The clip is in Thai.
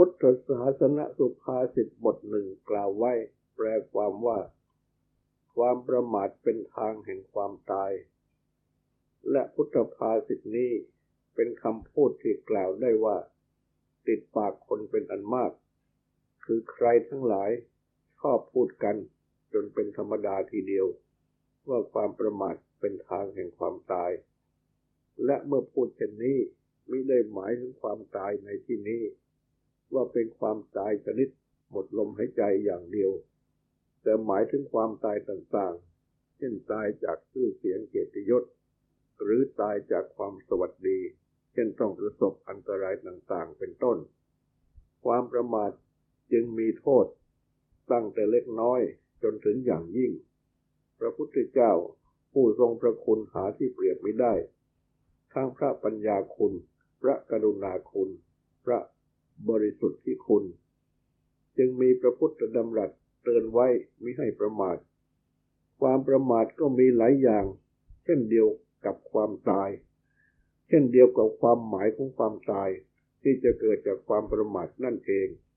พุทธศาสนสุภาษิตบทหนึ่งกล่าวไว้แปลความว่าความประมาทเป็นทางแห่งความตายและพุทธภาษิตนี้เป็นคำพูดที่กล่าวได้ว่าติดปากคนเป็นอันมากคือใครทั้งหลายชอบพูดกันจนเป็นธรรมดาทีเดียวว่าความประมาทเป็นทางแห่งความตายและเมื่อพูดเช่นนี้มิได้หมายถึงความตายในที่นี้ว่าเป็นความตายชนิดหมดลมหายใจอย่างเดียวแต่หมายถึงความตายต่างๆเช่นตายจากชื่อเสียงเกียรติยศหรือตายจากความสวัสดีเช่นต้องประสบอันตรายต่างๆเป็นต้นความประมาทจึงมีโทษตั้งแต่เล็กน้อยจนถึงอย่างยิ่งพระพุทธเจ้าผู้ทรงพระคุณหาที่เปรียบไม่ได้ทั้งพระปัญญาคุณพระกรุณาคุณพระบริสุทธิคุณจึงมีพระพุทธดำรัสเตือนไว้มิให้ประมาทความประมาทก็มีหลายอย่างเช่นเดียวกับความตายเช่นเดียวกับความหมายของความตายที่จะเกิดจากความประมาทนั่นเอง